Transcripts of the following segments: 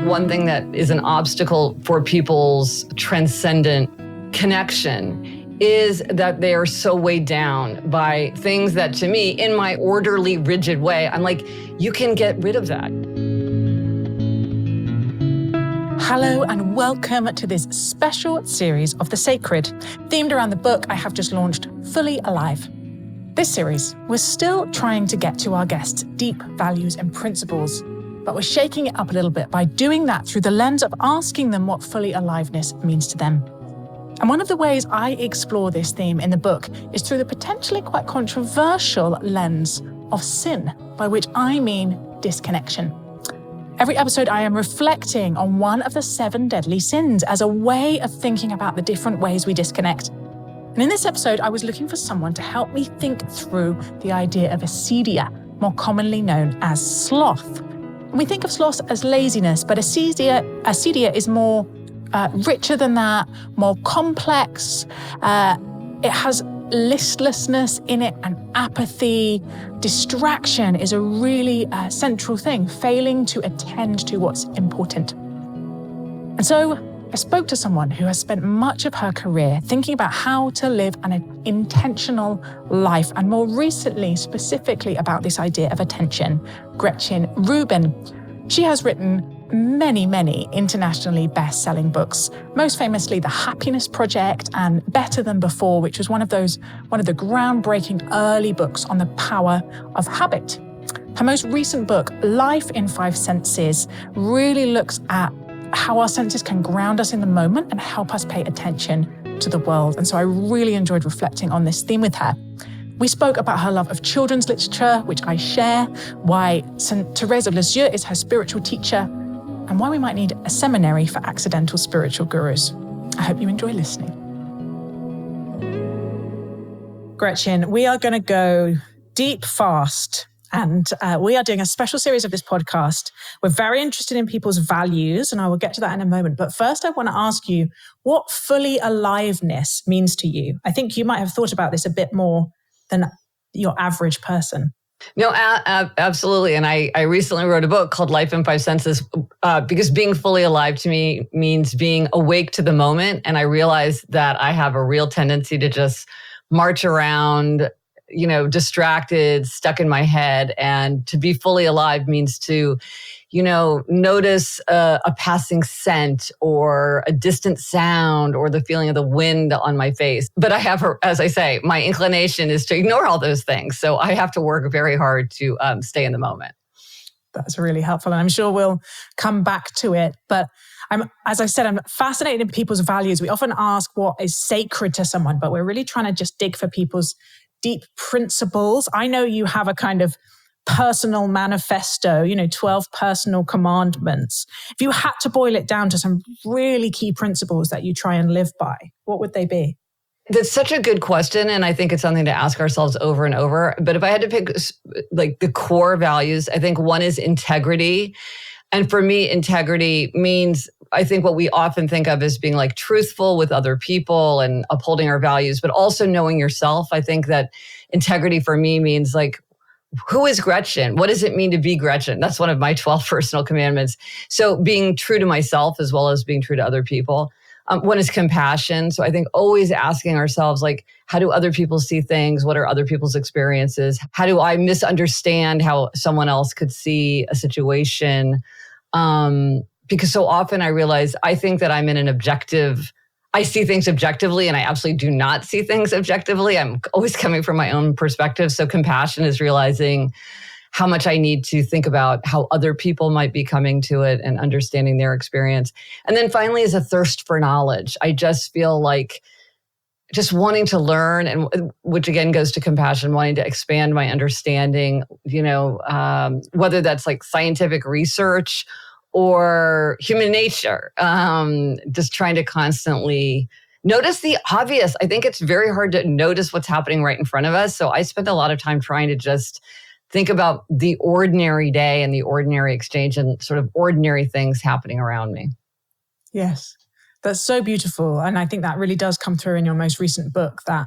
One thing that is an obstacle for people's transcendent connection is that they are so weighed down by things that, to me, in my orderly, rigid way, I'm like, you can get rid of that. Hello and welcome to this special series of The Sacred, themed around the book I have just launched, Fully Alive. This series, we're still trying to get to our guests' deep values and principles, but we're shaking it up a little bit by doing that through the lens of asking them what fully aliveness means to them. And one of the ways I explore this theme in the book is through the potentially quite controversial lens of sin, by which I mean disconnection. Every episode, I am reflecting on one of the 7 deadly sins as a way of thinking about the different ways we disconnect. And in this episode, I was looking for someone to help me think through the idea of acedia, more commonly known as sloth. And we think of sloth as laziness, but acedia is more richer than that, more complex. It has listlessness in it and apathy. Distraction is a really central thing, failing to attend to what's important. And so I spoke to someone who has spent much of her career thinking about how to live an intentional life, and more recently, specifically about this idea of attention, Gretchen Rubin. She has written many internationally best-selling books, most famously The Happiness Project and Better Than Before, which was one of the groundbreaking early books on the power of habit. Her most recent book, Life in 5 Senses, really looks at how our senses can ground us in the moment and help us pay attention to the world. And so I really enjoyed reflecting on this theme with her. We spoke about her love of children's literature, which I share, why St. Therese of Lisieux is her spiritual teacher, and why we might need a seminary for accidental spiritual gurus. I hope you enjoy listening. Gretchen, we are going to go deep, fast, and we are doing a special series of this podcast. We're very interested in people's values, and I will get to that in a moment. But first, I want to ask you what fully aliveness means to you. I think you might have thought about this a bit more than your average person. No, absolutely. And I recently wrote a book called Life in 5 Senses because being fully alive to me means being awake to the moment. And I realized that I have a real tendency to just march around, distracted, stuck in my head. And to be fully alive means to, notice a passing scent or a distant sound or the feeling of the wind on my face. But I have, as I say, my inclination is to ignore all those things. So I have to work very hard to stay in the moment. That's really helpful. And I'm sure we'll come back to it. But as I said, I'm fascinated in people's values. We often ask what is sacred to someone, but we're really trying to just dig for people's deep principles. I know you have a kind of personal manifesto, 12 personal commandments. If you had to boil it down to some really key principles that you try and live by, what would they be? That's such a good question. And I think it's something to ask ourselves over and over. But if I had to pick like the core values, I think one is integrity. And for me, integrity means, I think, what we often think of as being like truthful with other people and upholding our values, but also knowing yourself. I think that integrity for me means like, who is Gretchen? What does it mean to be Gretchen? That's one of my 12 personal commandments. So being true to myself as well as being true to other people. One is compassion. So I think always asking ourselves, like, how do other people see things? What are other people's experiences? How do I misunderstand how someone else could see a situation? Because so often I realize I think that I'm in an objective, I see things objectively, and I absolutely do not see things objectively. I'm always coming from my own perspective. So compassion is realizing how much I need to think about how other people might be coming to it and understanding their experience. And then finally is a thirst for knowledge. I just feel like just wanting to learn, and which again goes to compassion, wanting to expand my understanding, whether that's like scientific research or human nature, just trying to constantly notice the obvious. I think it's very hard to notice what's happening right in front of us. So I spend a lot of time trying to just think about the ordinary day and the ordinary exchange and sort of ordinary things happening around me. Yes, that's so beautiful. And I think that really does come through in your most recent book, that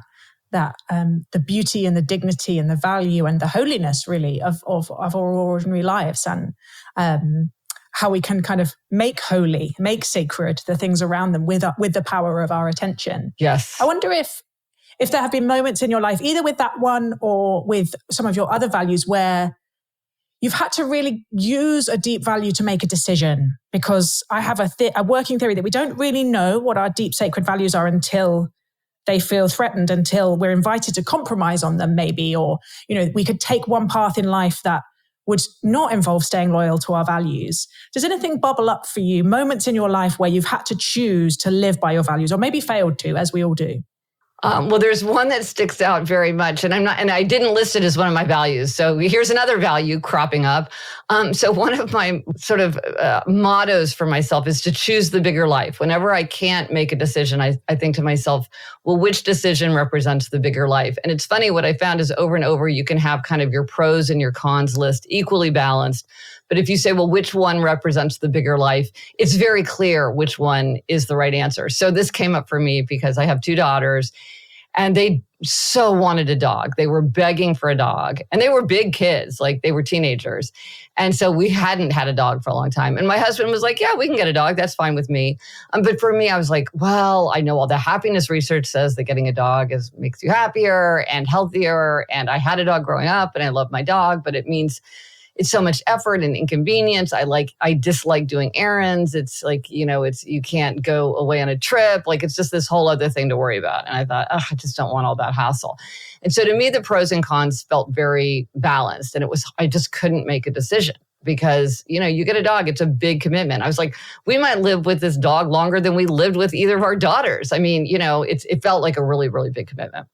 the beauty and the dignity and the value and the holiness really of our ordinary lives. And how we can kind of make holy, make sacred the things around them with the power of our attention. Yes. I wonder if there have been moments in your life, either with that one or with some of your other values, where you've had to really use a deep value to make a decision. Because I have a working theory that we don't really know what our deep sacred values are until they feel threatened, until we're invited to compromise on them maybe, or, we could take one path in life that would not involve staying loyal to our values. Does anything bubble up for you, moments in your life where you've had to choose to live by your values, or maybe failed to, as we all do? Well, there's one that sticks out very much, and I didn't list it as one of my values. So here's another value cropping up. So one of my sort of mottos for myself is to choose the bigger life. Whenever I can't make a decision, I think to myself, well, which decision represents the bigger life? And it's funny, what I found is over and over, you can have kind of your pros and your cons list equally balanced. But if you say, well, which one represents the bigger life, it's very clear which one is the right answer. So this came up for me because I have 2 daughters, and they so wanted a dog. They were begging for a dog, and they were big kids, like they were teenagers. And so we hadn't had a dog for a long time. And my husband was like, yeah, we can get a dog. That's fine with me. But for me, I was like, well, I know all the happiness research says that getting a dog makes you happier and healthier. And I had a dog growing up, and I love my dog, but it means it's so much effort and inconvenience. I dislike doing errands. It's like, you can't go away on a trip. Like, it's just this whole other thing to worry about. And I thought, I just don't want all that hassle. And so to me, the pros and cons felt very balanced. And I just couldn't make a decision because, you get a dog, it's a big commitment. I was like, we might live with this dog longer than we lived with either of our daughters. I mean, it felt like a really, really big commitment.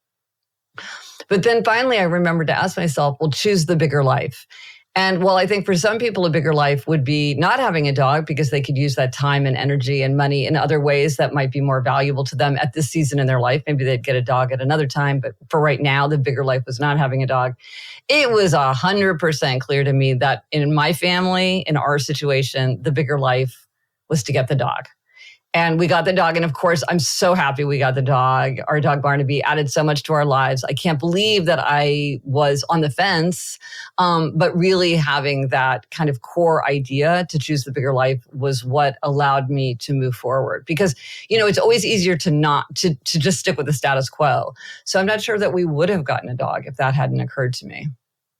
But then finally, I remembered to ask myself, well, choose the bigger life. And while I think for some people, a bigger life would be not having a dog because they could use that time and energy and money in other ways that might be more valuable to them at this season in their life. Maybe they'd get a dog at another time. But for right now, the bigger life was not having a dog. It was 100% clear to me that in my family, in our situation, the bigger life was to get the dog. And we got the dog. And of course, I'm so happy we got the dog. Our dog Barnaby added so much to our lives. I can't believe that I was on the fence. But really having that kind of core idea to choose the bigger life was what allowed me to move forward. Because, it's always easier to just stick with the status quo. So I'm not sure that we would have gotten a dog if that hadn't occurred to me.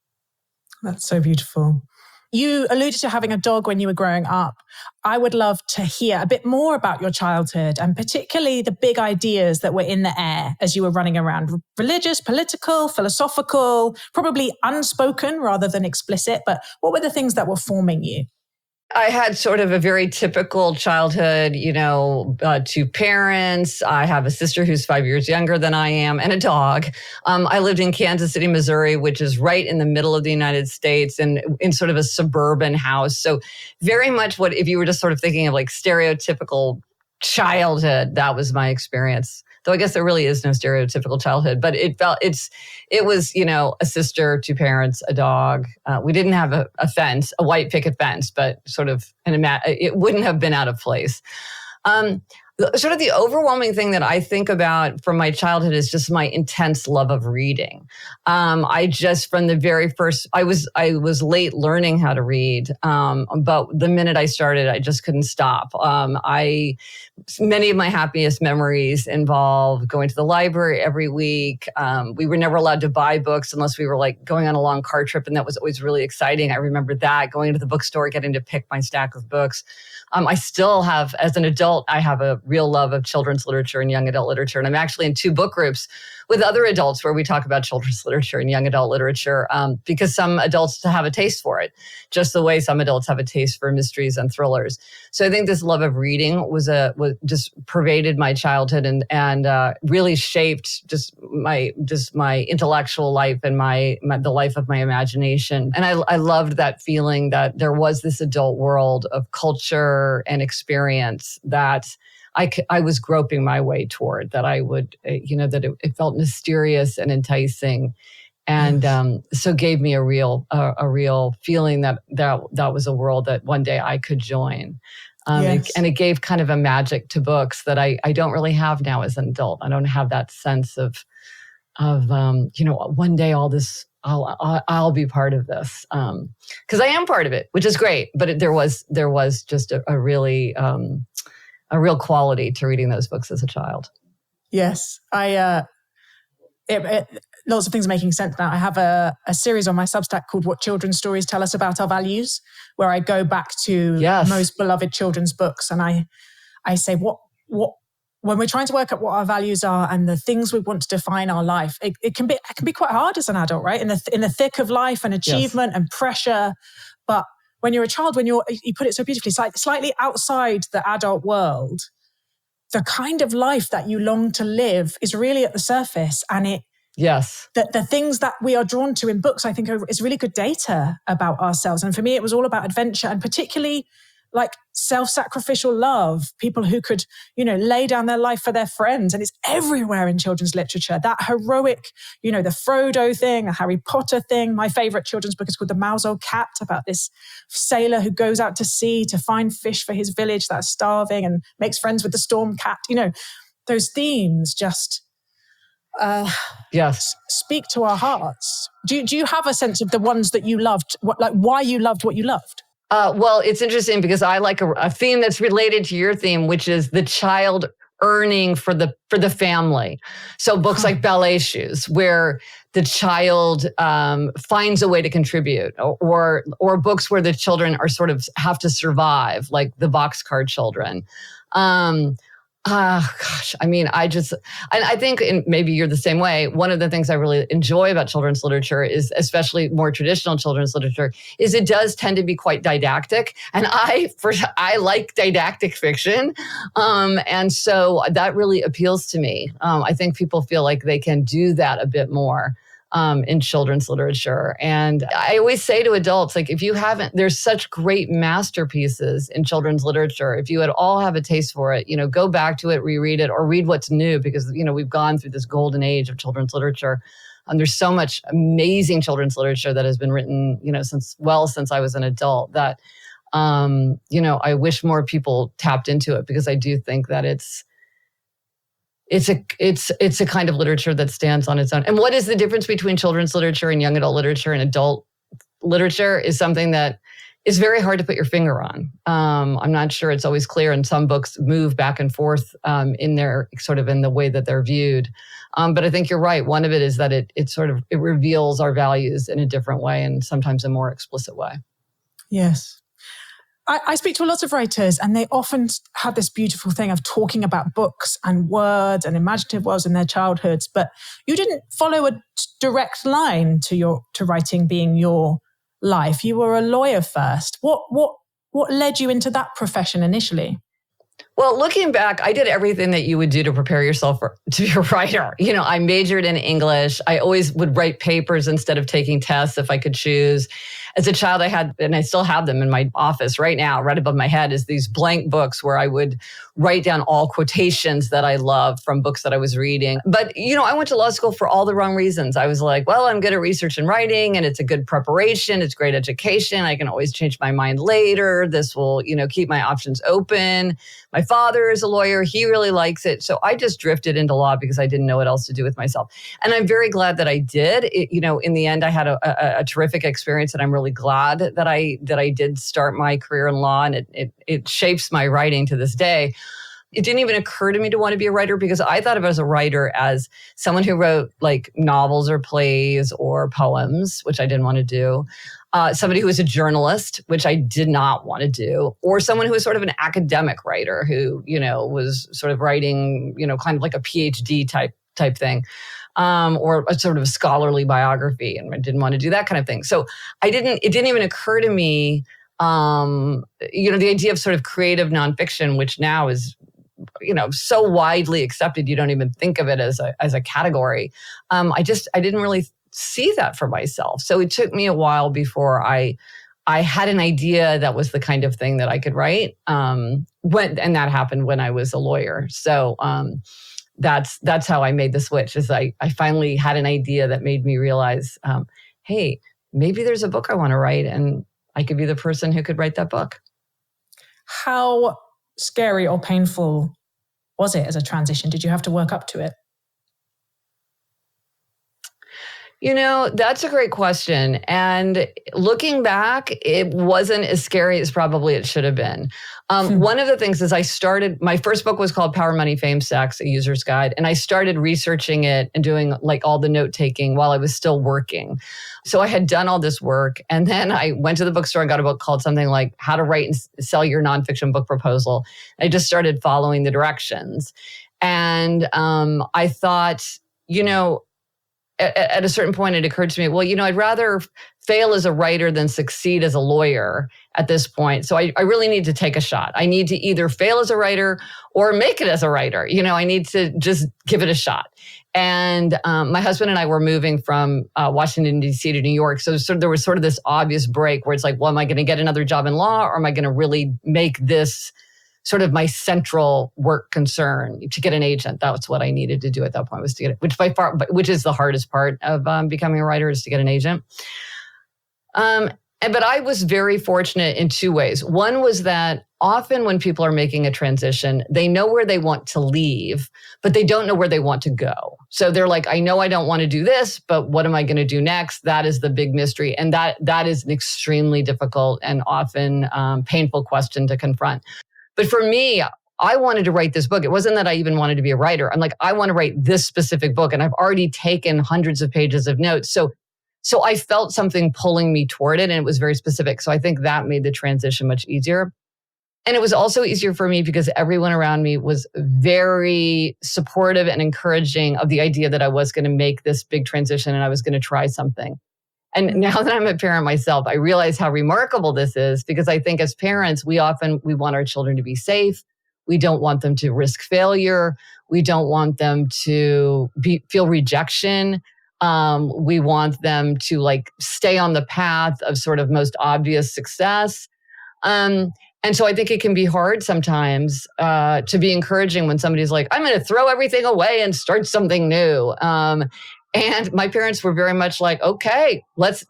That's so beautiful. You alluded to having a dog when you were growing up. I would love to hear a bit more about your childhood and particularly the big ideas that were in the air as you were running around. Religious, political, philosophical, probably unspoken rather than explicit. But what were the things that were forming you? I had sort of a very typical childhood, 2 parents. I have a sister who's 5 years younger than I am and a dog. I lived in Kansas City, Missouri, which is right in the middle of the United States and in sort of a suburban house. So very much if you were just sort of thinking of like stereotypical childhood, that was my experience. Though I guess there really is no stereotypical childhood, but it was, a sister, 2 parents, a dog. We didn't have a fence, a white picket fence, but sort of it wouldn't have been out of place. Sort of the overwhelming thing that I think about from my childhood is just my intense love of reading. I just from the very first, I was late learning how to read, but the minute I started, I just couldn't stop. Many of my happiest memories involve going to the library every week. We were never allowed to buy books unless we were like going on a long car trip, and that was always really exciting. I remember that, going to the bookstore, getting to pick my stack of books. I still have, as an adult, I have a real love of children's literature and young adult literature. And I'm actually in 2 book groups with other adults where we talk about children's literature and young adult literature because some adults have a taste for it, just the way some adults have a taste for mysteries and thrillers. So I think this love of reading was just pervaded my childhood and really shaped just my intellectual life and the life of my imagination. And I loved that feeling that there was this adult world of culture and experience that I was groping my way toward, that I would, that it felt mysterious and enticing. And so gave me a real feeling that was a world that one day I could join. And it gave kind of a magic to books that I don't really have now as an adult. I don't have that sense of one day all this I'll be part of this, because I am part of it, which is great. But there was just a really a real quality to reading those books as a child. Yes, lots of things are making sense now. I have a series on my Substack called What Children's Stories Tell Us About Our Values, where I go back to most beloved children's books, and I say what when we're trying to work out what our values are and the things we want to define our life, it can be quite hard as an adult, right? In the thick of life and achievement and pressure. But when you're a child, you put it so beautifully, slightly outside the adult world, the kind of life that you long to live is really at the surface, and the things that we are drawn to in books, I think, is really good data about ourselves. And for me, it was all about adventure, and particularly like self-sacrificial love, people who could, lay down their life for their friends. And it's everywhere in children's literature. That heroic, the Frodo thing, a Harry Potter thing. My favorite children's book is called The Mouse Old Cat, about this sailor who goes out to sea to find fish for his village that's starving and makes friends with the storm cat. Those themes just speak to our hearts. Do you have a sense of the ones that you loved, why you loved what you loved? Well, it's interesting because I like a theme that's related to your theme, which is the child earning for the family. So books like Ballet Shoes, where the child finds a way to contribute, or books where the children are sort of have to survive, like the Boxcar Children. I mean, I think, and maybe you're the same way, one of the things I really enjoy about children's literature is, especially more traditional children's literature, is it does tend to be quite didactic. And I like didactic fiction. And so that really appeals to me. I think people feel like they can do that a bit more in children's literature. And I always say to adults, like, if you haven't, there's such great masterpieces in children's literature. If you at all have a taste for it, go back to it, reread it, or read what's new, because, we've gone through this golden age of children's literature. There's so much amazing children's literature that has been written, since I was an adult, that, I wish more people tapped into it, because I do think that it's a kind of literature that stands on its own. And what is the difference between children's literature and young adult literature and adult literature is something that is very hard to put your finger on. I'm not sure it's always clear, and some books move back and forth in the way that they're viewed. But I think you're right. One of it is that it reveals our values in a different way, and sometimes a more explicit way. Yes. I speak to a lot of writers, and they often have this beautiful thing of talking about books and words and imaginative worlds in their childhoods. But you didn't follow a direct line to writing being your life. You were a lawyer first. What led you into that profession initially? Well, looking back, I did everything that you would do to prepare yourself to be a writer. I majored in English. I always would write papers instead of taking tests if I could choose. As a child, I had, and I still have them in my office right now, right above my head, is these blank books where I would write down all quotations that I love from books that I was reading. But, I went to law school for all the wrong reasons. I was like, well, I'm good at research and writing, and it's a good preparation. It's great education. I can always change my mind later. This will, keep my options open. My father is a lawyer. He really likes it. So I just drifted into law because I didn't know what else to do with myself. And I'm very glad that I did. In the end, I had a terrific experience, and I'm really glad that I did start my career in law, and it shapes my writing to this day. It didn't even occur to me to want to be a writer, because I thought of it as a writer as someone who wrote like novels or plays or poems, which I didn't want to do. Somebody who was a journalist, which I did not want to do, or someone who was sort of an academic writer who, was sort of writing, kind of like a PhD type thing, or a sort of scholarly biography, and I didn't want to do that kind of thing. So it didn't even occur to me, the idea of sort of creative nonfiction, which now is, so widely accepted, you don't even think of it as a category. I didn't really see that for myself. So it took me a while before I had an idea that was the kind of thing that I could write. And that happened when I was a lawyer. So that's how I made the switch. Is I finally had an idea that made me realize, hey, maybe there's a book I want to write, and I could be the person who could write that book. How scary or painful was it as a transition? Did you have to work up to it? That's a great question. And looking back, it wasn't as scary as probably it should have been. One of the things is my first book was called Power, Money, Fame, Sex, A User's Guide. And I started researching it and doing like all the note taking while I was still working. So I had done all this work. And then I went to the bookstore and got a book called something like How to Write and Sell Your Nonfiction Book Proposal. I just started following the directions. And I thought, at a certain point, it occurred to me, well, I'd rather fail as a writer than succeed as a lawyer at this point. So I really need to take a shot. I need to either fail as a writer or make it as a writer. I need to just give it a shot. And my husband and I were moving from Washington, D.C. to New York. So there was sort of this obvious break where it's like, well, am I going to get another job in law, or am I going to really make this sort of my central work concern to get an agent? That's what I needed to do at that point, was to get it, which is the hardest part of becoming a writer, is to get an agent. But I was very fortunate in two ways. One was that often when people are making a transition, they know where they want to leave, but they don't know where they want to go. So they're like, I know I don't want to do this, but what am I going to do next? That is the big mystery. And that is an extremely difficult and often painful question to confront. But for me, I wanted to write this book. It wasn't that I even wanted to be a writer. I'm like, I want to write this specific book. And I've already taken hundreds of pages of notes. So I felt something pulling me toward it, and it was very specific. So I think that made the transition much easier. And it was also easier for me because everyone around me was very supportive and encouraging of the idea that I was going to make this big transition and I was going to try something. And now that I'm a parent myself, I realize how remarkable this is, because I think as parents, we want our children to be safe. We don't want them to risk failure. We don't want them to feel rejection. We want them to stay on the path of sort of most obvious success. And so I think it can be hard sometimes to be encouraging when somebody's like, I'm going to throw everything away and start something new. And my parents were very much like, okay, let's,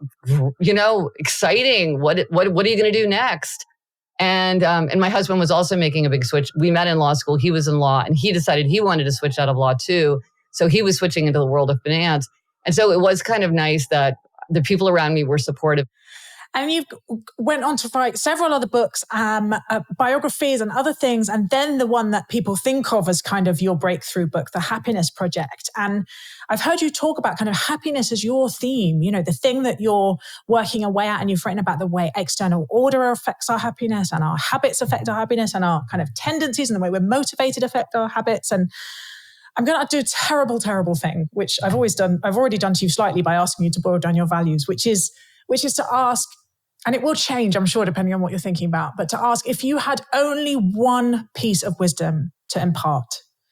exciting. What are you going to do next? And my husband was also making a big switch. We met in law school. He was in law, and he decided he wanted to switch out of law too. So he was switching into the world of finance. And so it was kind of nice that the people around me were supportive. And you went on to write several other books, biographies and other things. And then the one that people think of as kind of your breakthrough book, The Happiness Project. And I've heard you talk about kind of happiness as your theme, the thing that you're working away at. And you've written about the way external order affects our happiness, and our habits affect our happiness, and our kind of tendencies and the way we're motivated affect our habits. And I'm going to do a terrible, terrible thing, which I've already done to you slightly by asking you to boil down your values, which is to ask, and it will change, I'm sure, depending on what you're thinking about, but to ask, if you had only one piece of wisdom to impart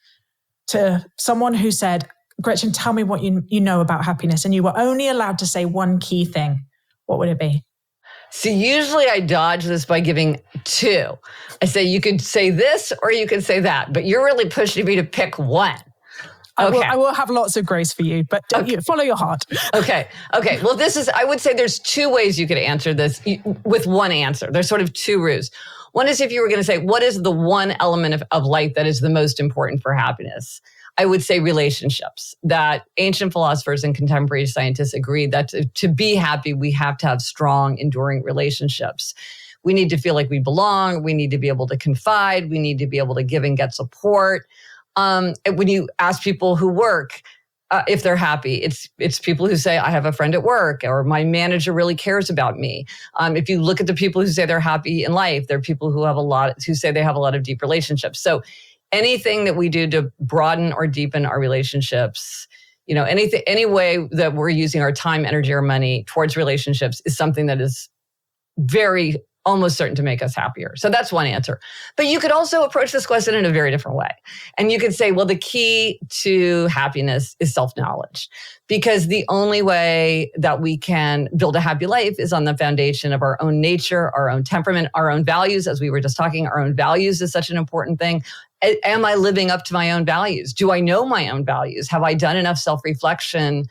to someone who said, Gretchen, tell me what you know about happiness, and you were only allowed to say one key thing, what would it be? See, usually I dodge this by giving two. I say, you could say this or you could say that, but you're really pushing me to pick one. Okay. I will have lots of grace for you, but follow your heart. Okay. Well, I would say there's two ways you could answer this with one answer. There's sort of two routes. One is if you were going to say, what is the one element of life that is the most important for happiness? I would say relationships. That ancient philosophers and contemporary scientists agree that to be happy, we have to have strong, enduring relationships. We need to feel like we belong. We need to be able to confide. We need to be able to give and get support. When you ask people who work if they're happy, it's people who say, I have a friend at work, or my manager really cares about me. If you look at the people who say they're happy in life, they're people who say they have a lot of deep relationships. So anything that we do to broaden or deepen our relationships, any way that we're using our time, energy, or money towards relationships is something that is very almost certain to make us happier. So that's one answer. But you could also approach this question in a very different way. And you could say, well, the key to happiness is self-knowledge, because the only way that we can build a happy life is on the foundation of our own nature, our own temperament, our own values. As we were just talking, our own values is such an important thing. Am I living up to my own values? Do I know my own values? Have I done enough self-reflection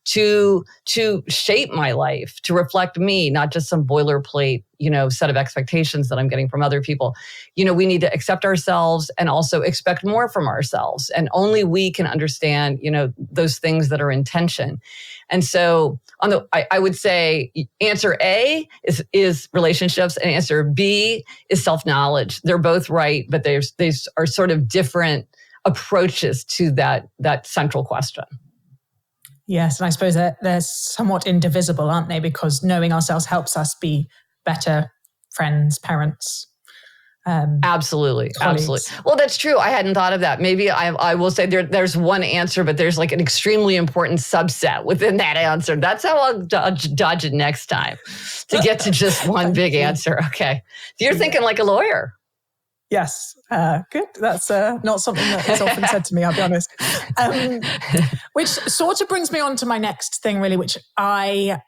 to shape my life, to reflect me, not just some boilerplate, set of expectations that I'm getting from other people. We need to accept ourselves and also expect more from ourselves. And only we can understand, those things that are in tension. And so I would say answer A is relationships, and answer B is self-knowledge. They're both right, but they are sort of different approaches to that central question. Yes, and I suppose they're somewhat indivisible, aren't they? Because knowing ourselves helps us be better friends, parents. Absolutely. Colleagues. Absolutely. Well, that's true. I hadn't thought of that. Maybe I will say there's one answer, but there's like an extremely important subset within that answer. That's how I'll dodge it next time, to get to just one big answer. Okay. You're thinking like a lawyer. Yes. Good. That's not something that is often said to me, I'll be honest. Which sort of brings me on to my next thing, really, which I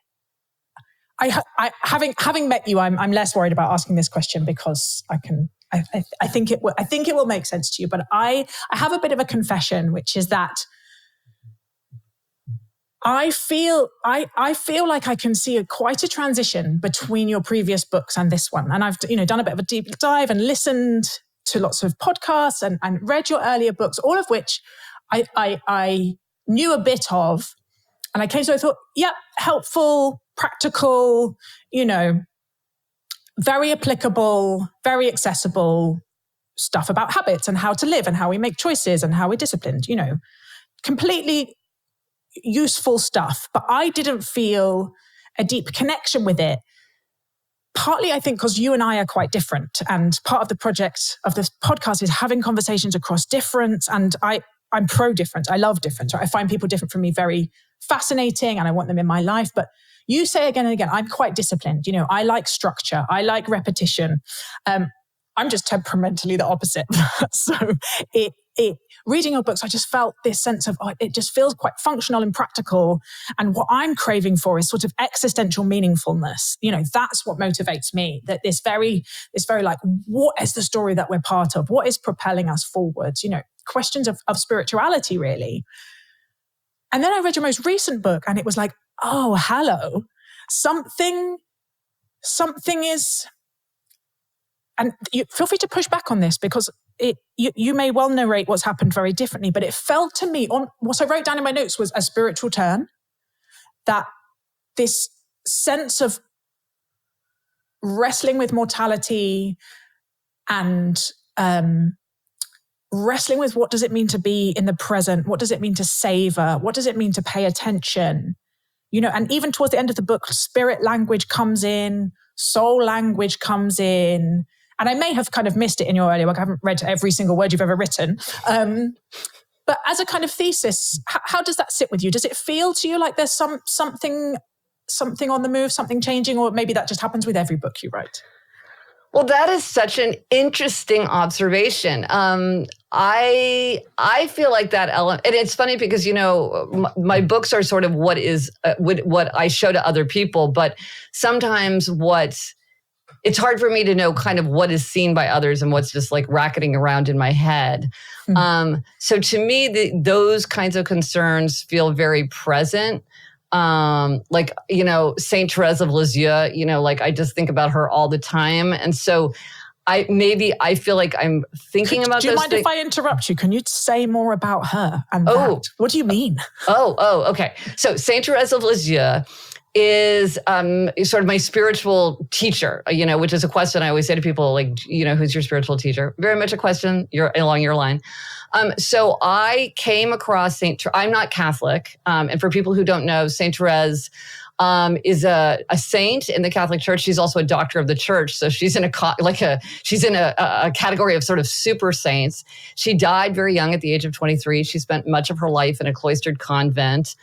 having met you, I'm less worried about asking this question, because I think it will make sense to you. But I have a bit of a confession, which is that I feel like I can see quite a transition between your previous books and this one. And I've done a bit of a deep dive and listened to lots of podcasts and read your earlier books, all of which I knew a bit of. And I came to it, I thought, yeah, helpful, practical, very applicable, very accessible stuff about habits and how to live and how we make choices and how we're disciplined, completely useful stuff. But I didn't feel a deep connection with it. Partly, I think, because you and I are quite different. And part of the project of this podcast is having conversations across difference. And I'm pro difference. I love difference. Right? I find people different from me very fascinating, and I want them in my life. But you say again and again, I'm quite disciplined. I like structure. I like repetition. I'm just temperamentally the opposite. So reading your books, I just felt this sense of, it just feels quite functional and practical. And what I'm craving for is sort of existential meaningfulness. That's what motivates me. That this very like, what is the story that we're part of? What is propelling us forwards? Questions of spirituality, really. And then I read your most recent book, and it was like, oh, hello, something is, and you feel free to push back on this, because you may well narrate what's happened very differently, but it felt to me, on what I wrote down in my notes was a spiritual turn, that this sense of wrestling with mortality and wrestling with what does it mean to be in the present? What does it mean to savor? What does it mean to pay attention? And even towards the end of the book, spirit language comes in, soul language comes in. And I may have kind of missed it in your earlier work. I haven't read every single word you've ever written. But as a kind of thesis, how does that sit with you? Does it feel to you like there's something on the move, something changing, or maybe that just happens with every book you write? Well, that is such an interesting observation. I feel like that element, and it's funny because, my books are sort of what I show to other people, but sometimes it's hard for me to know kind of what is seen by others and what's just like racketing around in my head. So to me, those kinds of concerns feel very present. Like, Saint Therese of Lisieux, like I just think about her all the time. And so I feel like I'm thinking about those things. Do you mind if I interrupt you? Can you say more about her and that? What do you mean? Okay. So Saint Therese of Lisieux is sort of my spiritual teacher, which is a question I always say to people, like, who's your spiritual teacher? Very much a question along your line. So I came across I'm not Catholic. And for people who don't know, Saint Therese is a saint in the Catholic Church. She's also a doctor of the church. So she's in a category of sort of super saints. She died very young at the age of 23. She spent much of her life in a cloistered convent.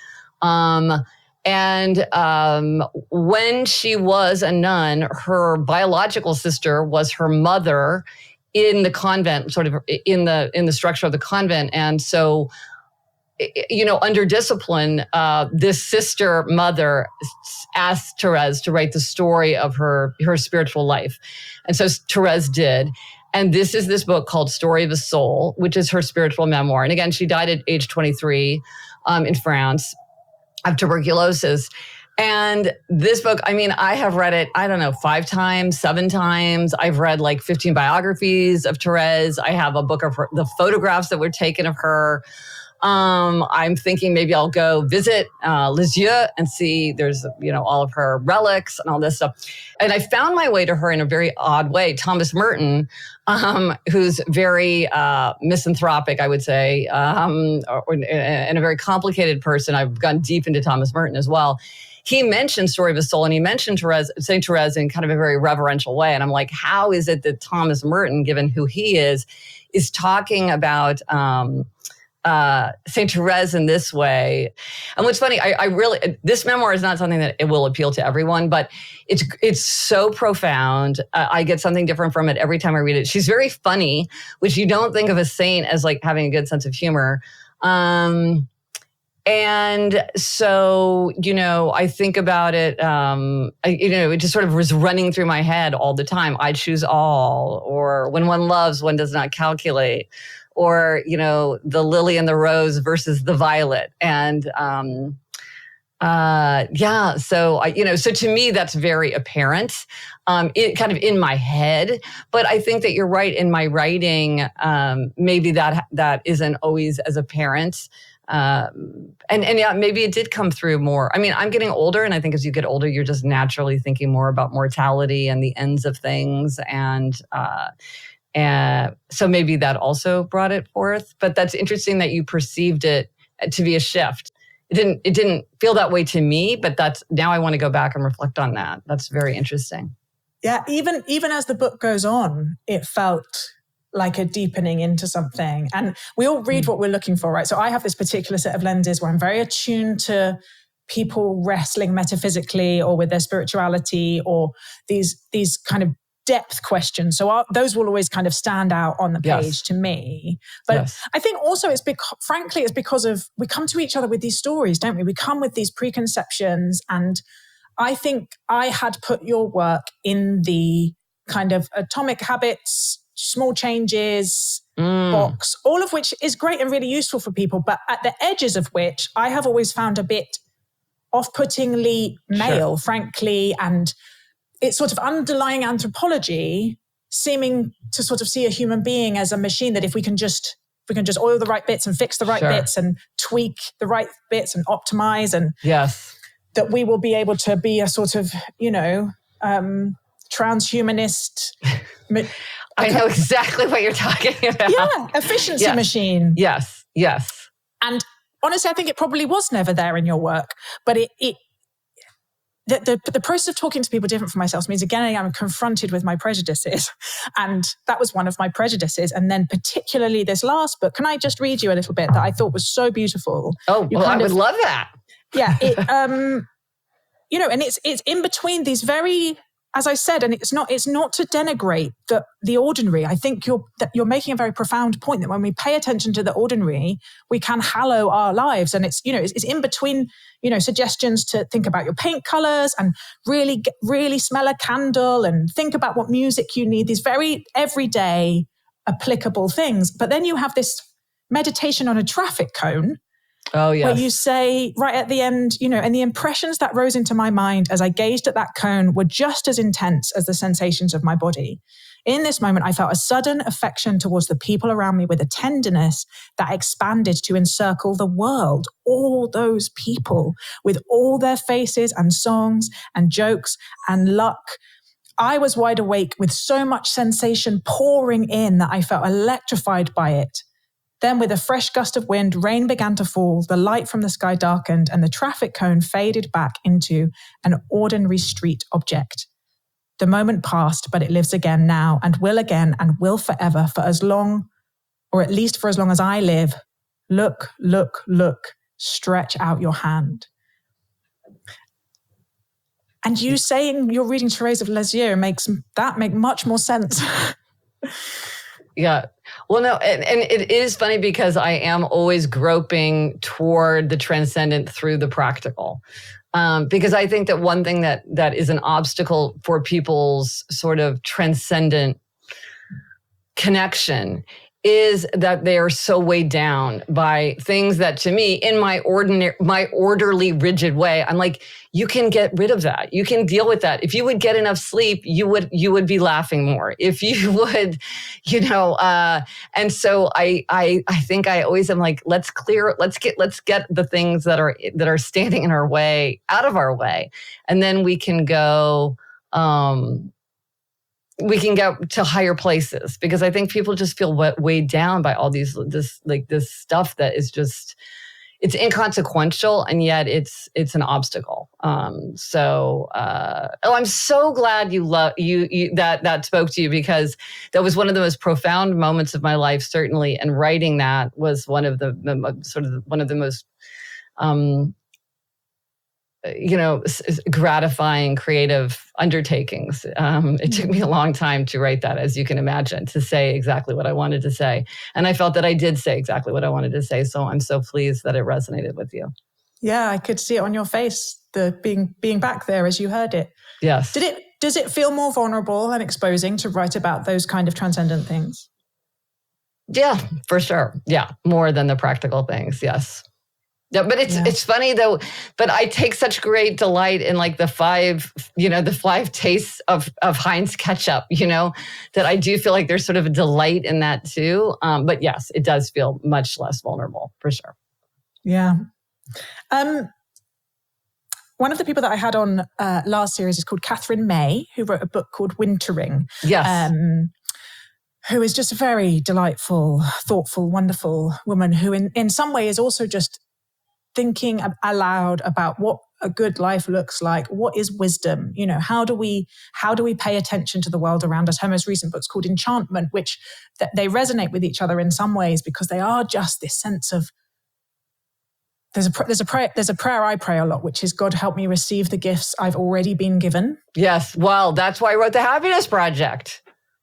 And when she was a nun, her biological sister was her mother in the convent, sort of in the structure of the convent. And so, under discipline, this sister mother asked Therese to write the story of her spiritual life. And so Therese did. And this is this book called Story of a Soul, which is her spiritual memoir. And again, she died at age 23 in France. of tuberculosis. And this book, I mean, I have read it, I don't know, 5 times, 7 times. I've read like 15 biographies of Thérèse. I have a book of her, the photographs that were taken of her. I'm thinking maybe I'll go visit Lisieux and see there's, all of her relics and all this stuff. And I found my way to her in a very odd way. Thomas Merton, who's very misanthropic, I would say, and a very complicated person. I've gone deep into Thomas Merton as well. He mentioned Story of a Soul, and he mentioned St. Therese in kind of a very reverential way. And I'm like, how is it that Thomas Merton, given who he is talking about St. Therese in this way? And what's funny, I really, this memoir is not something that it will appeal to everyone, but it's so profound. I get something different from it every time I read it. She's very funny, which you don't think of a saint as like having a good sense of humor. And so, I think about it, it just sort of was running through my head all the time. I choose all, or when one loves, one does not calculate, or, the lily and the rose versus the violet. And, so so to me, that's very apparent, it kind of in my head, but I think that you're right in my writing. Maybe that isn't always as apparent. And yeah, maybe it did come through more. I mean, I'm getting older, and I think as you get older, you're just naturally thinking more about mortality and the ends of things. And so maybe that also brought it forth, but that's interesting that you perceived it to be a shift. It didn't feel that way to me, but now I want to go back and reflect on that. That's very interesting. Yeah. Even as the book goes on, it felt like a deepening into something. And we all read what we're looking for, right? So I have this particular set of lenses where I'm very attuned to people wrestling metaphysically or with their spirituality, or these kind of depth questions. So those will always kind of stand out on the page to me. But I think also it's because of, we come to each other with these stories, don't we? We come with these preconceptions. And I think I had put your work in the kind of Atomic Habits, Small Changes box, all of which is great and really useful for people, but at the edges of which I have always found a bit off-puttingly male, frankly, and it's sort of underlying anthropology seeming to sort of see a human being as a machine that if we can just oil the right bits and fix the right bits and tweak the right bits and optimize, and that we will be able to be a sort of, transhumanist. I know exactly what you're talking about. Yeah, efficiency machine. Yes. And honestly, I think it probably was never there in your work, but the process of talking to people different from myself means, again, I'm confronted with my prejudices. And that was one of my prejudices. And then particularly this last book, can I just read you a little bit that I thought was so beautiful? Oh, I would love that. Yeah. And it's in between these very, as I said, and it's not to denigrate the ordinary. I think you're making a very profound point that when we pay attention to the ordinary, we can hallow our lives. And it's in between, suggestions to think about your paint colors and really, really smell a candle and think about what music you need, these very everyday applicable things. But then you have this meditation on a traffic cone. Oh, yes. Where you say right at the end, and the impressions that rose into my mind as I gazed at that cone were just as intense as the sensations of my body. In this moment, I felt a sudden affection towards the people around me with a tenderness that expanded to encircle the world. All those people with all their faces and songs and jokes and luck. I was wide awake with so much sensation pouring in that I felt electrified by it. Then with a fresh gust of wind, rain began to fall, the light from the sky darkened, and the traffic cone faded back into an ordinary street object. The moment passed, but it lives again now, and will forever, for as long, or at least for as long as I live. Look, look, look, stretch out your hand. And you saying you're reading Thérèse of Lisieux makes that make much more sense. Yeah. Well, no, and it is funny because I am always groping toward the transcendent through the practical. Because I think that one thing that is an obstacle for people's sort of transcendent connection is that they are so weighed down by things that, to me, in my orderly, rigid way, I'm like, you can get rid of that. You can deal with that. If you would get enough sleep, you would be laughing more. If you would, and so I think I always am like, let's get the things that are standing in our way out of our way, and then we can go. We can get to higher places, because I think people just feel weighed down by all this stuff that is just, it's inconsequential, and yet it's an obstacle. I'm so glad that spoke to you, because that was one of the most profound moments of my life, certainly. And writing that was one of the most, gratifying creative undertakings. It took me a long time to write that, as you can imagine, to say exactly what I wanted to say. And I felt that I did say exactly what I wanted to say. So I'm so pleased that it resonated with you. Yeah, I could see it on your face, the being back there as you heard it. Yes. Does it feel more vulnerable and exposing to write about those kind of transcendent things? Yeah, for sure. Yeah, more than the practical things. Yes. Yeah, but it's funny though. But I take such great delight in like the five tastes of Heinz ketchup. That I do feel like there's sort of a delight in that too. But yes, it does feel much less vulnerable for sure. Yeah. One of the people that I had on last series is called Katherine May, who wrote a book called Wintering. Yes. Who is just a very delightful, thoughtful, wonderful woman who in some way is also just thinking aloud about what a good life looks like. What is wisdom? How do we pay attention to the world around us? Her most recent book's called Enchantment, which they resonate with each other in some ways, because they are just this sense of, there's a prayer I pray a lot, which is, God, help me receive the gifts I've already been given. Yes. Well, that's why I wrote the Happiness Project.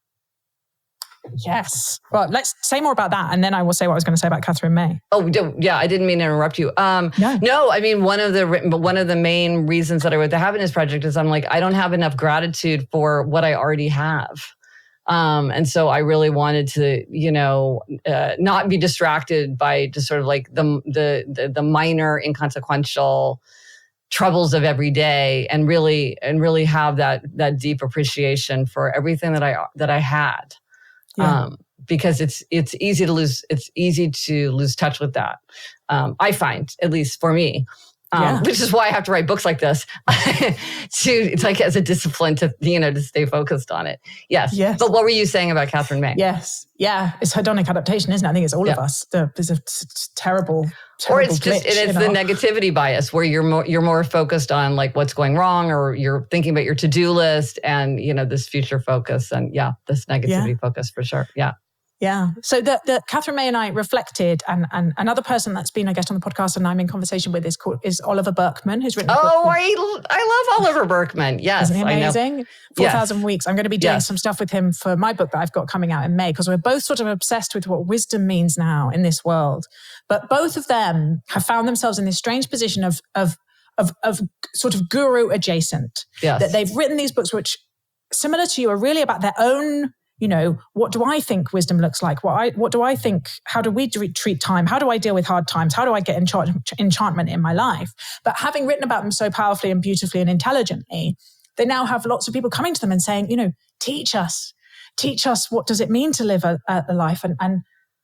Yes. Well, let's say more about that, and then I will say what I was going to say about Katherine May. Oh, yeah. I didn't mean to interrupt you. No, I mean, one of the main reasons that I wrote the Happiness Project is I'm like, I don't have enough gratitude for what I already have. And so I really wanted to, not be distracted by just sort of like the minor inconsequential troubles of every day, and really have that deep appreciation for everything that I had. Yeah. Because it's easy to lose touch with that. I find, at least for me, which is why I have to write books like this it's like as a discipline to stay focused on it. Yes. But what were you saying about Katherine May? Yes. Yeah. It's hedonic adaptation, isn't it? I think it's all of us. There's a terrible or it's just the negativity bias, where you're more focused on like what's going wrong, or you're thinking about your to-do list and this future focus, and this negativity focus for sure. Yeah. So the Katherine May and I reflected, and another person that's been a guest on the podcast and I'm in conversation with is Oliver Burkeman, who's written. I love Oliver Burkeman. Yes, isn't he amazing? 4,000 Weeks. I'm going to be doing some stuff with him for my book that I've got coming out in May, because we're both sort of obsessed with what wisdom means now in this world. But both of them have found themselves in this strange position of sort of guru adjacent. Yes. That they've written these books which, similar to you, are really about their own. What do I think wisdom looks like? What do I think? How do we treat time? How do I deal with hard times? How do I get enchantment in my life? But having written about them so powerfully and beautifully and intelligently, they now have lots of people coming to them and saying, teach us what does it mean to live a life, and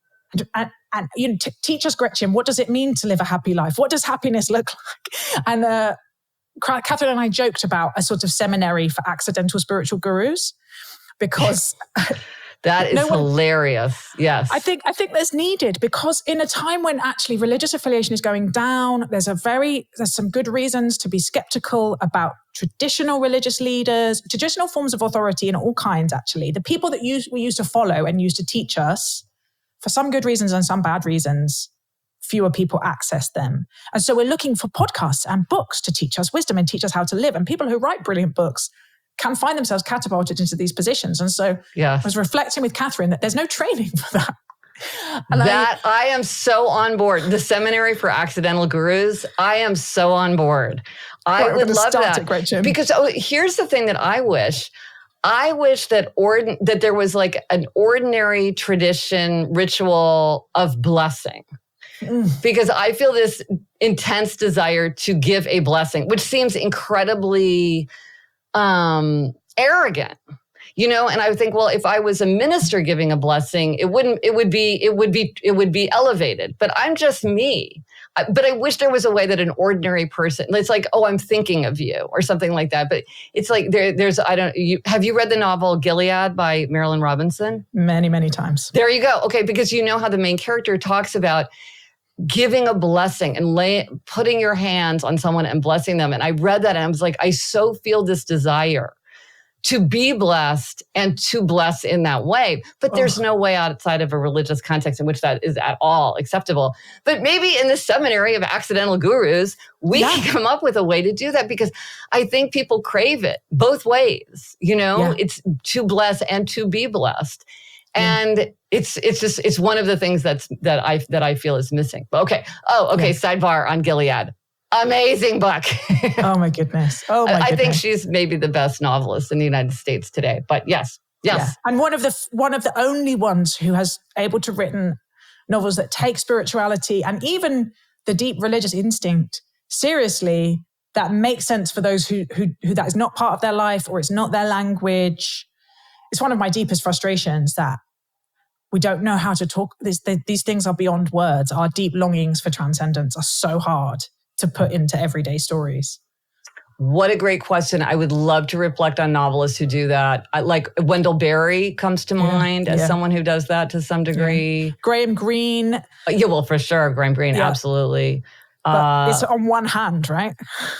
teach us, Gretchen, what does it mean to live a happy life? What does happiness look like? And Katherine and I joked about a sort of seminary for accidental spiritual gurus. Because that is hilarious. Yes. I think that's needed, because in a time when actually religious affiliation is going down, there's some good reasons to be skeptical about traditional religious leaders, traditional forms of authority in all kinds, actually. The people that we used to follow and used to teach us, for some good reasons and some bad reasons, fewer people access them. And so we're looking for podcasts and books to teach us wisdom and teach us how to live. And people who write brilliant books can find themselves catapulted into these positions. And so I was reflecting with Katherine that there's no training for that. And I am so on board. The seminary for accidental gurus, I am so on board. I would love that. Gretchen. Because here's the thing that I wish. I wish that that there was like an ordinary tradition, ritual of blessing. Because I feel this intense desire to give a blessing, which seems incredibly arrogant, and I would think, well, if I was a minister giving a blessing, it would be elevated. But I'm just me. But I wish there was a way that an ordinary person, it's like, oh, I'm thinking of you or something like that. But it's like have you read the novel Gilead by Marilyn Robinson? Many, many times. There you go. Okay, because you know how the main character talks about giving a blessing and putting your hands on someone and blessing them. And I read that and I was like, I so feel this desire to be blessed and to bless in that way. But there's no way outside of a religious context in which that is at all acceptable. But maybe in the seminary of accidental gurus, we can come up with a way to do that, because I think people crave it both ways. It's to bless and to be blessed. And it's one of the things that I feel is missing. Okay. Sidebar on Gilead. Amazing book. Oh my goodness. I think she's maybe the best novelist in the United States today. But yes. Yeah. And one of the only ones who has able to written novels that take spirituality and even the deep religious instinct seriously, that makes sense for those who that is not part of their life or it's not their language. It's one of my deepest frustrations that we don't know how to talk. These things are beyond words. Our deep longings for transcendence are so hard to put into everyday stories. What a great question. I would love to reflect on novelists who do that. Like Wendell Berry comes to mind as someone who does that to some degree. Yeah. Graham Greene. Yeah, well, for sure. Graham Greene, absolutely. But it's on one hand, right?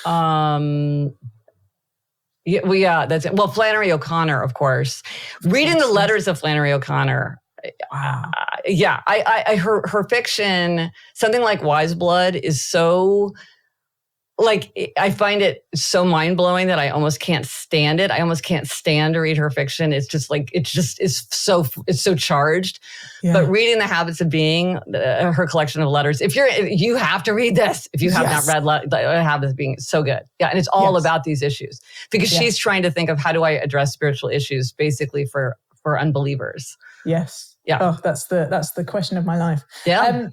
That's it. Well, Flannery O'Connor, of course. Reading the letters of Flannery O'Connor. Wow. Her fiction, something like Wise Blood, is so, I find it so mind-blowing that I almost can't stand it. I almost can't stand to read her fiction. It's just it's so charged. Yeah. But reading The Habits of Being, her collection of letters, you have to read this. If you have not read The Habits of Being, it's so good. Yeah, and it's all about these issues, because she's trying to think of how do I address spiritual issues basically for unbelievers. Yes. Yeah. Oh, that's the question of my life. Yeah.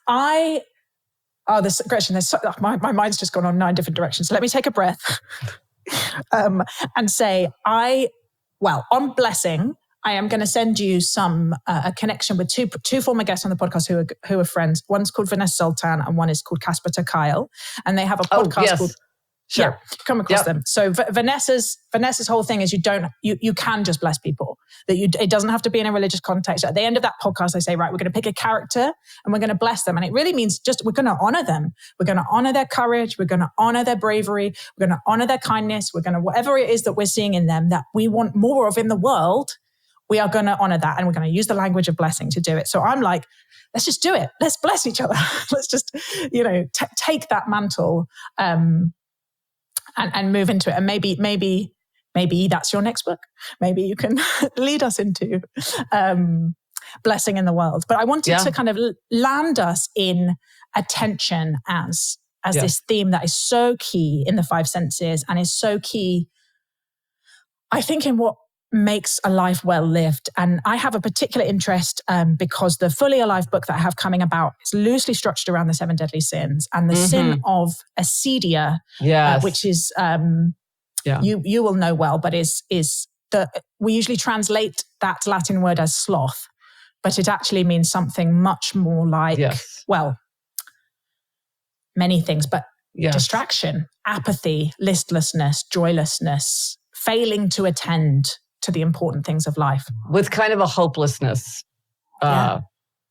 This question, my mind's just gone on 9 different directions. So let me take a breath and say, on blessing, I am going to send you a connection with two former guests on the podcast who are friends. One's called Vanessa Sultan and one is called Casper ter Kuile. And they have a podcast called... Sure. Yeah, come across them. So Vanessa's whole thing is you can just bless people. It doesn't have to be in a religious context. At the end of that podcast, they say, right, we're going to pick a character and we're going to bless them. And it really means we're going to honor them. We're going to honor their courage. We're going to honor their bravery. We're going to honor their kindness. We're going to, whatever it is that we're seeing in them that we want more of in the world, we are going to honor that. And we're going to use the language of blessing to do it. So I'm like, let's just do it. Let's bless each other. Let's just, take that mantle, and move into it. And maybe that's your next book. Maybe you can lead us into blessing in the world. But I wanted to kind of land us in attention as this theme that is so key in the 5 senses and is so key, I think, in what makes a life well lived. And I have a particular interest because the Fully Alive book that I have coming about is loosely structured around the 7 deadly sins and the sin of acedia, which is you will know well, but is we usually translate that Latin word as sloth, but it actually means something much more like many things, but distraction, apathy, listlessness, joylessness, failing to attend to the important things of life. With kind of a hopelessness. I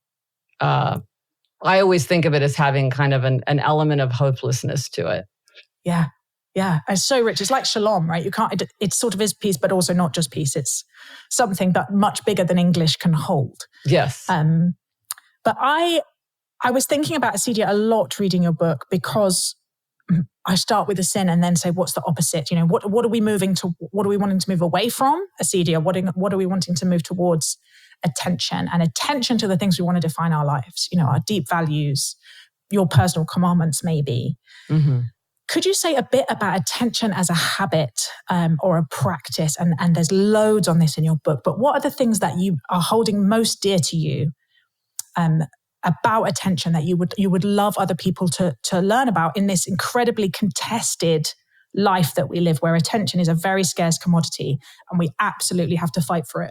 always think of it as having kind of an element of hopelessness to it. Yeah. Yeah. It's so rich. It's like shalom, right? It sort of is peace, but also not just peace. It's something that much bigger than English can hold. Yes. But I was thinking about acedia a lot reading your book, because I start with a sin and then say, what's the opposite? What are we moving to? What are we wanting to move away from? Acedia. What are we wanting to move towards? Attention, and attention to the things we want to define our lives. Our deep values, your personal commandments, maybe. Mm-hmm. Could you say a bit about attention as a habit or a practice? And there's loads on this in your book, but what are the things that you are holding most dear to you about attention that you would love other people to learn about in this incredibly contested life that we live, where attention is a very scarce commodity and we absolutely have to fight for it?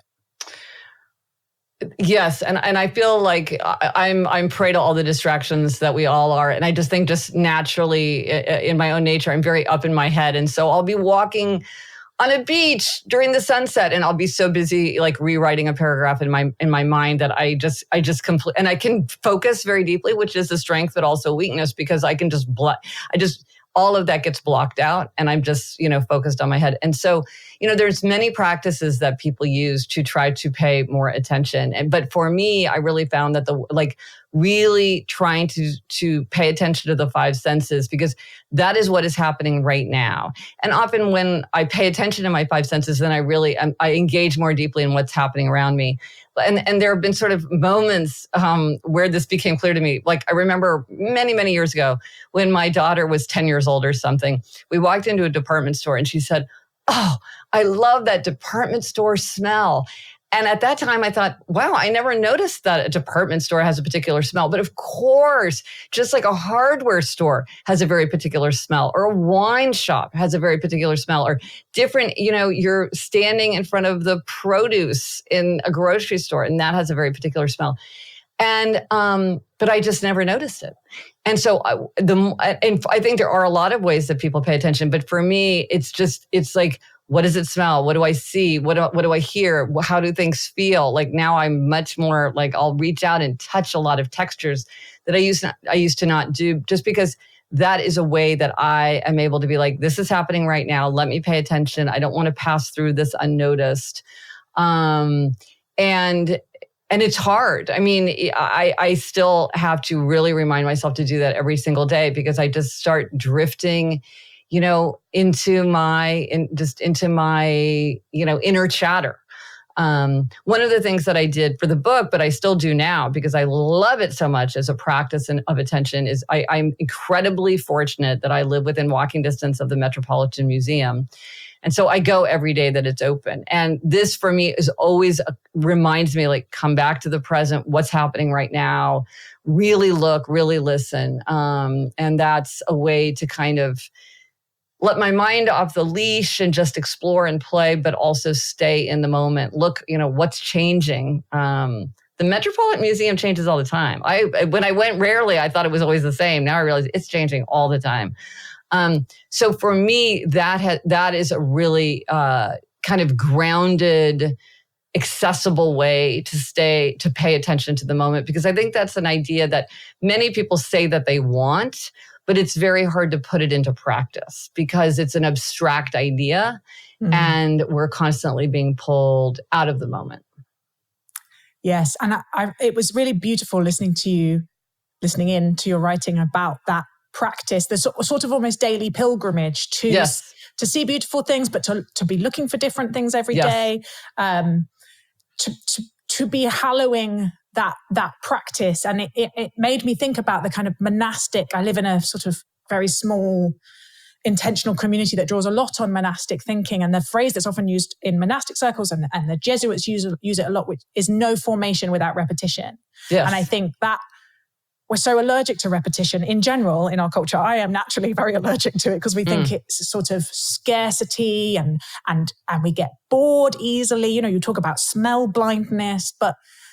Yes, and I feel like I'm prey to all the distractions that we all are, and I just think just naturally in my own nature, I'm very up in my head, and so I'll be walking on a beach during the sunset, and I'll be so busy like rewriting a paragraph in my mind that I just complete, and I can focus very deeply, which is a strength but also a weakness, because I can just all of that gets blocked out and I'm just, focused on my head. And so, there's many practices that people use to try to pay more attention. But for me, I really found that really trying to pay attention to the five senses, because that is what is happening right now. And often when I pay attention to my five senses, then I engage more deeply in what's happening around me. And there have been sort of moments where this became clear to me. Like I remember many, many years ago when my daughter was 10 years old or something, we walked into a department store and she said, "Oh, I love that department store smell." And at that time I thought, wow, I never noticed that a department store has a particular smell. But of course, just like a hardware store has a very particular smell, or a wine shop has a very particular smell, or different, you're standing in front of the produce in a grocery store and that has a very particular smell. And, but I just never noticed it. And so I think there are a lot of ways that people pay attention, but for me, it's like, what does it smell? What do I see? What do I hear? How do things feel? Like now I'm much more like I'll reach out and touch a lot of textures that I used to not do, just because that is a way that I am able to be like, this is happening right now. Let me pay attention. I don't want to pass through this unnoticed. And it's hard. I mean, I still have to really remind myself to do that every single day, because I just start drifting into my inner chatter. One of the things that I did for the book, but I still do now because I love it so much as a practice of attention, is I'm incredibly fortunate that I live within walking distance of the Metropolitan Museum. And so I go every day that it's open. And this for me is always reminds me, like, come back to the present, what's happening right now, really look, really listen. And that's a way to kind of let my mind off the leash and just explore and play, but also stay in the moment. Look, what's changing. The Metropolitan Museum changes all the time. When I went rarely, I thought it was always the same. Now I realize it's changing all the time. So for me, that is a really kind of grounded, accessible way to pay attention to the moment, because I think that's an idea that many people say that they want, but it's very hard to put it into practice because it's an abstract idea and we're constantly being pulled out of the moment. Yes. And it was really beautiful listening in to your writing about that practice, the sort of almost daily pilgrimage to see beautiful things, but to be looking for different things every day, to be hallowing that practice. And it made me think about the kind of monastic. I live in a sort of very small intentional community that draws a lot on monastic thinking. And the phrase that's often used in monastic circles, and the Jesuits use it a lot, which is no formation without repetition. Yes. And I think that we're so allergic to repetition in general in our culture. I am naturally very allergic to it because we think it's sort of scarcity and we get bored easily. You talk about smell blindness, but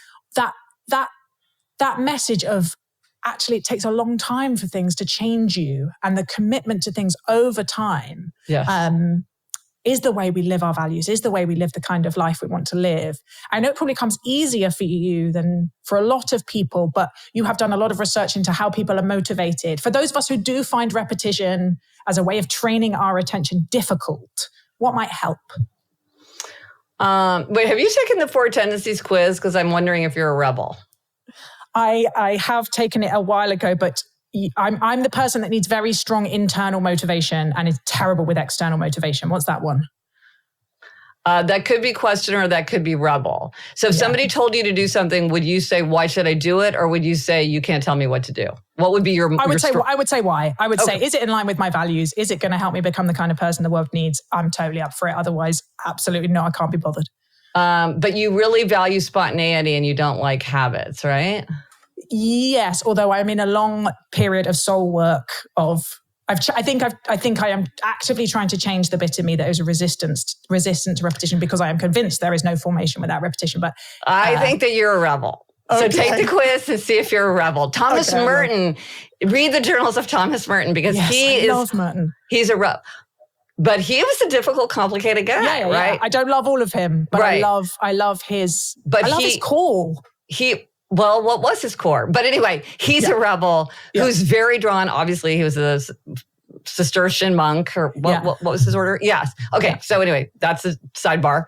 that message of actually it takes a long time for things to change you, and the commitment to things over time is the way we live our values, is the way we live the kind of life we want to live. I know it probably comes easier for you than for a lot of people, but you have done a lot of research into how people are motivated. For those of us who do find repetition as a way of training our attention difficult, what might help? Wait, have you taken the 4 Tendencies quiz? Because I'm wondering if you're a rebel. I have taken it a while ago, but I'm the person that needs very strong internal motivation and is terrible with external motivation. What's that one? That could be questioner, or that could be rebel. So if somebody told you to do something, would you say, why should I do it? Or would you say, you can't tell me what to do? What would be your... I would say why. I would say, is it in line with my values? Is it going to help me become the kind of person the world needs? I'm totally up for it. Otherwise, absolutely no, I can't be bothered. But you really value spontaneity and you don't like habits, right? Yes, although I'm in a long period of soul work of... I think I am actively trying to change the bit of me that is resistant to repetition, because I am convinced there is no formation without repetition. But I think that you're a rebel. Okay. So take the quiz and see if you're a rebel. Thomas Merton, read the journals of Thomas Merton, because I love Merton. He's a rebel. But he was a difficult, complicated guy, right? I don't love all of him, but I love his core. Well, what was his core? But anyway, he's a rebel who's very drawn. Obviously, he was a Cistercian monk, or what was his order? Yes. Okay. Yeah. So anyway, that's a sidebar.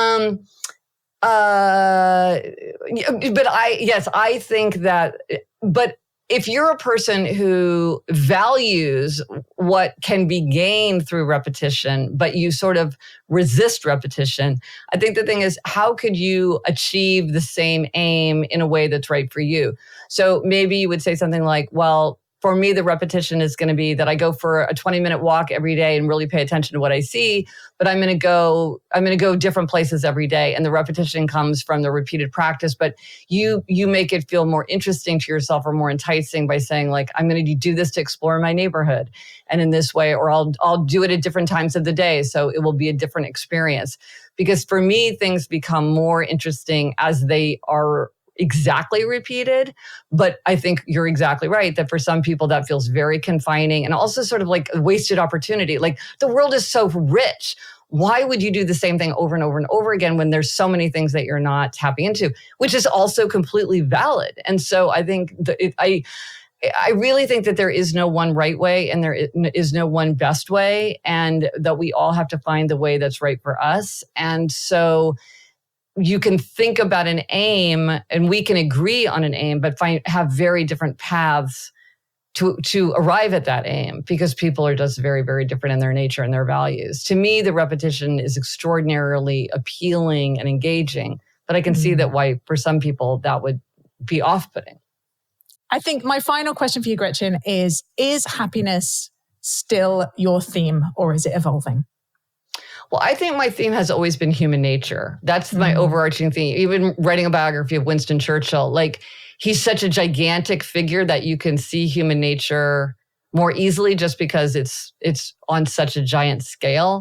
I think that, but if you're a person who values what can be gained through repetition, but you sort of resist repetition, I think the thing is, how could you achieve the same aim in a way that's right for you? So maybe you would say something like, well, for me, the repetition is going to be that I go for a 20-minute walk every day and really pay attention to what I see, but I'm going to go different places every day. And the repetition comes from the repeated practice, but you make it feel more interesting to yourself or more enticing by saying, like, I'm going to do this to explore my neighborhood. And in this way, or I'll do it at different times of the day. So it will be a different experience. Because for me, things become more interesting as they are exactly repeated. But I think you're exactly right that for some people that feels very confining and also sort of like a wasted opportunity. Like, the world is so rich. Why would you do the same thing over and over and over again when there's so many things that you're not tapping into, which is also completely valid. And so I think I really think that there is no one right way and there is no one best way, and that we all have to find the way that's right for us. And so you can think about an aim, and we can agree on an aim, but have very different paths to arrive at that aim, because people are just very, very different in their nature and their values. To me, the repetition is extraordinarily appealing and engaging, but I can see that why for some people that would be off-putting. I think my final question for you, Gretchen, is happiness still your theme, or is it evolving? Well, I think my theme has always been human nature. That's my overarching theme. Even writing a biography of Winston Churchill, like, he's such a gigantic figure that you can see human nature more easily just because it's on such a giant scale.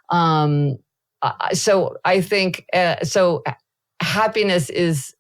So I think, happiness is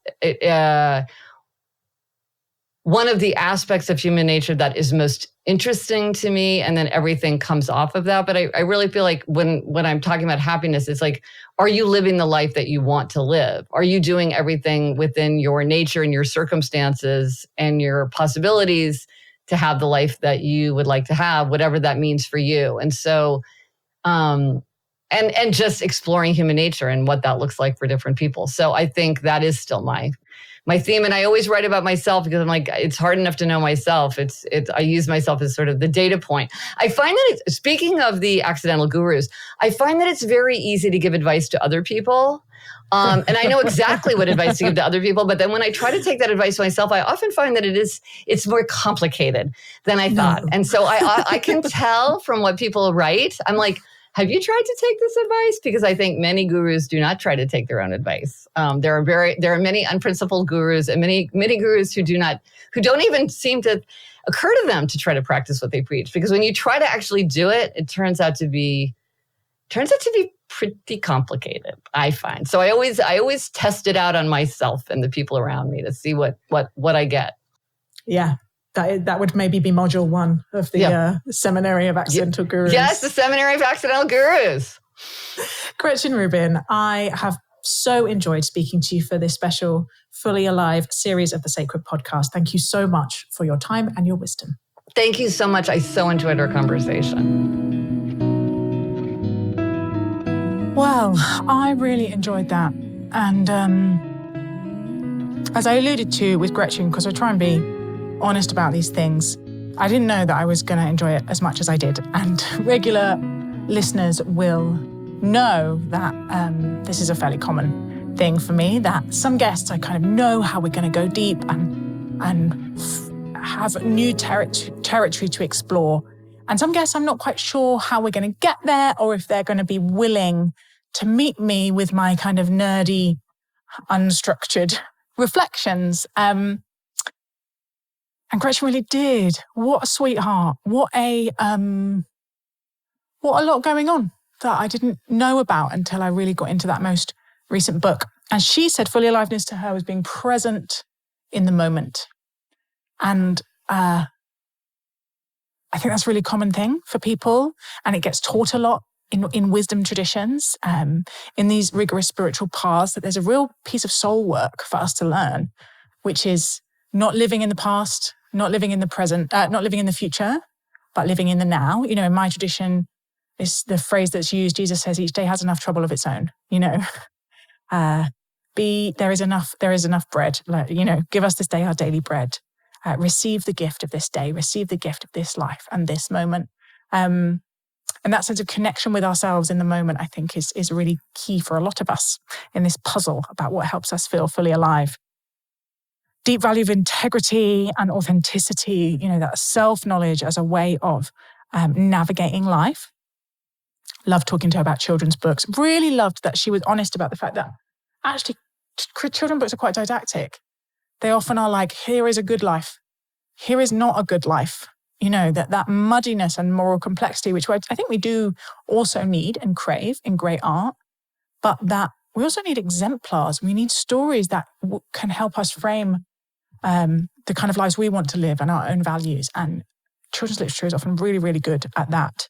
one of the aspects of human nature that is most interesting to me, and then everything comes off of that. But I really feel like when I'm talking about happiness, it's like, are you living the life that you want to live? Are you doing everything within your nature and your circumstances and your possibilities to have the life that you would like to have, whatever that means for you? And so, and just exploring human nature and what that looks like for different people. So I think that is still my theme. And I always write about myself because I'm like, it's hard enough to know myself. I use myself as sort of the data point. I find that speaking of the accidental gurus, I find that it's very easy to give advice to other people. And I know exactly what advice to give to other people. But then when I try to take that advice myself, I often find that it's more complicated than I thought. And so I can tell from what people write. I'm like, have you tried to take this advice? Because I think many gurus do not try to take their own advice. There are many unprincipled gurus and many gurus who don't even seem to occur to them to try to practice what they preach. Because when you try to actually do it, it turns out to be pretty complicated, I find. So I always test it out on myself and the people around me to see what I get. Yeah. That would maybe be module 1 of the Seminary of Accidental Gurus. Yes, the Seminary of Accidental Gurus. Gretchen Rubin, I have so enjoyed speaking to you for this special Fully Alive series of the Sacred Podcast. Thank you so much for your time and your wisdom. Thank you so much. I so enjoyed our conversation. Well, I really enjoyed that. And as I alluded to with Gretchen, because I try and be honest about these things, I didn't know that I was going to enjoy it as much as I did. And regular listeners will know that this is a fairly common thing for me, that some guests I kind of know how we're going to go deep and have new territory to explore. And some guests I'm not quite sure how we're going to get there, or if they're going to be willing to meet me with my kind of nerdy, unstructured reflections. And Gretchen really did. What a sweetheart. What a lot going on that I didn't know about until I really got into that most recent book. And she said fully aliveness to her was being present in the moment. And I think that's a really common thing for people. And it gets taught a lot in wisdom traditions, in these rigorous spiritual paths, that there's a real piece of soul work for us to learn, which is not living in the past, not living in the present, not living in the future, but living in the now. You know, in my tradition, it's the phrase that's used, Jesus says, each day has enough trouble of its own, you know. There is enough bread, like, you know, give us this day our daily bread. Receive the gift of this day, receive the gift of this life and this moment. And that sense of connection with ourselves in the moment, I think, is really key for a lot of us in this puzzle about what helps us feel fully alive. Deep value of integrity and authenticity, you know, that self-knowledge as a way of navigating life. Loved talking to her about children's books. Really loved that she was honest about the fact that actually children's books are quite didactic. They often are like, here is a good life. Here is not a good life. You know, that muddiness and moral complexity, which I think we do also need and crave in great art, but that we also need exemplars. We need stories that can help us frame the kind of lives we want to live and our own values. And children's literature is often really, really good at that.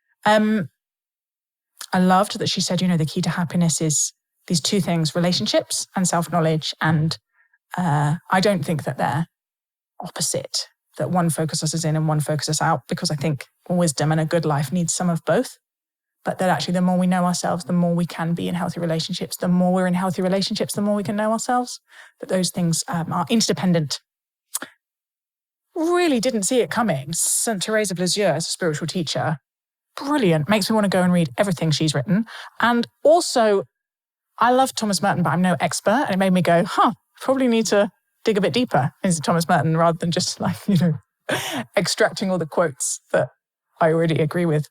I loved that she said, you know, the key to happiness is these two things, relationships and self-knowledge. And I don't think that they're opposite, that one focuses us in and one focuses us out, because I think wisdom and a good life needs some of both. But that actually the more we know ourselves, the more we can be in healthy relationships. The more we're in healthy relationships, the more we can know ourselves. That those things are interdependent. Really didn't see it coming. Saint Therese of Lisieux as a spiritual teacher, brilliant. Makes me want to go and read everything she's written. And also, I love Thomas Merton, but I'm no expert. And it made me go, probably need to dig a bit deeper into Thomas Merton rather than just like, you know, extracting all the quotes that I already agree with.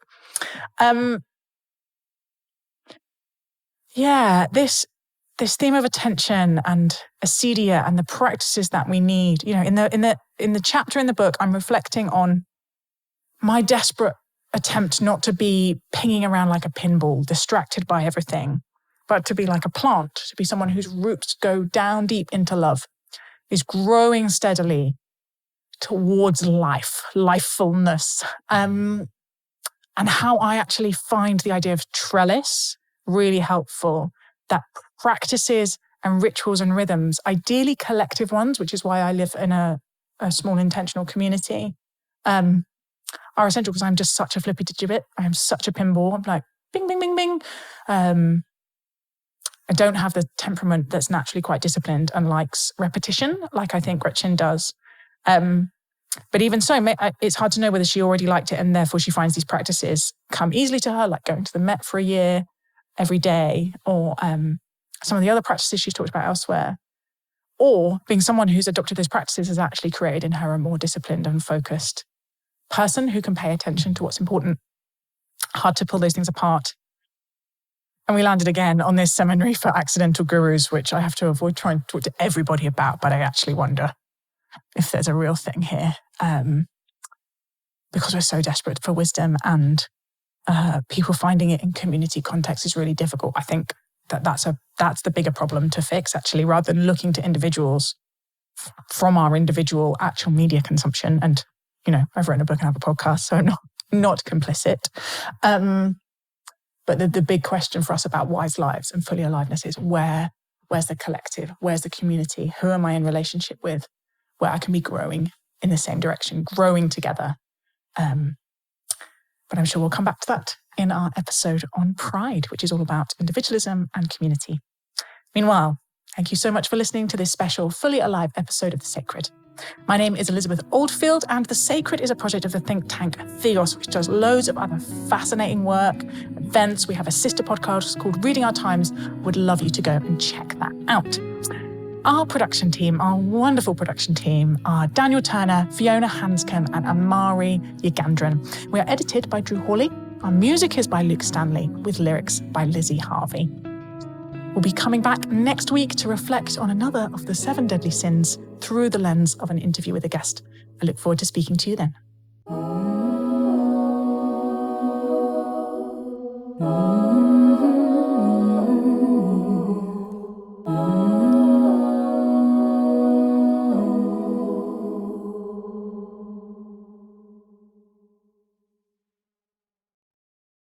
This theme of attention and acedia and the practices that we need, you know, in the chapter in the book, I'm reflecting on my desperate attempt not to be pinging around like a pinball, distracted by everything, but to be like a plant, to be someone whose roots go down deep into love, is growing steadily towards lifefulness. And how I actually find the idea of trellis really helpful, that practices and rituals and rhythms, ideally collective ones, which is why I live in a small intentional community, are essential, because I'm just such a flippy gibbet. I am such a pinball. I'm like, bing, bing, bing, bing. I don't have the temperament that's naturally quite disciplined and likes repetition, like I think Gretchen does. But even so, it's hard to know whether she already liked it and therefore she finds these practices come easily to her, like going to the Met for a year every day, or some of the other practices she's talked about elsewhere, or being someone who's adopted those practices has actually created in her a more disciplined and focused person who can pay attention to what's important. Hard to pull those things apart. And we landed again on this seminary for accidental gurus, which I have to avoid trying to talk to everybody about, but I actually wonder if there's a real thing here, because we're so desperate for wisdom, and people finding it in community context is really difficult. I think that's the bigger problem to fix, actually, rather than looking to individuals from our individual actual media consumption. And, you know, I've written a book and have a podcast, so I'm not complicit. But the big question for us about wise lives and fully aliveness is where's the collective? Where's the community? Who am I in relationship with, where I can be growing in the same direction, growing together? But I'm sure we'll come back to that in our episode on pride, which is all about individualism and community. Meanwhile, thank you so much for listening to this special Fully Alive episode of The Sacred. My name is Elizabeth Oldfield, and The Sacred is a project of the think tank Theos, which does loads of other fascinating work, events. We have a sister podcast called Reading Our Times. Would love you to go and check that out. Our production team, our wonderful production team, are Daniel Turner, Fiona Hanscom, and Amari Yagandran. We are edited by Drew Hawley. Our music is by Luke Stanley, with lyrics by Lizzie Harvey. We'll be coming back next week to reflect on another of the 7 deadly sins through the lens of an interview with a guest. I look forward to speaking to you then.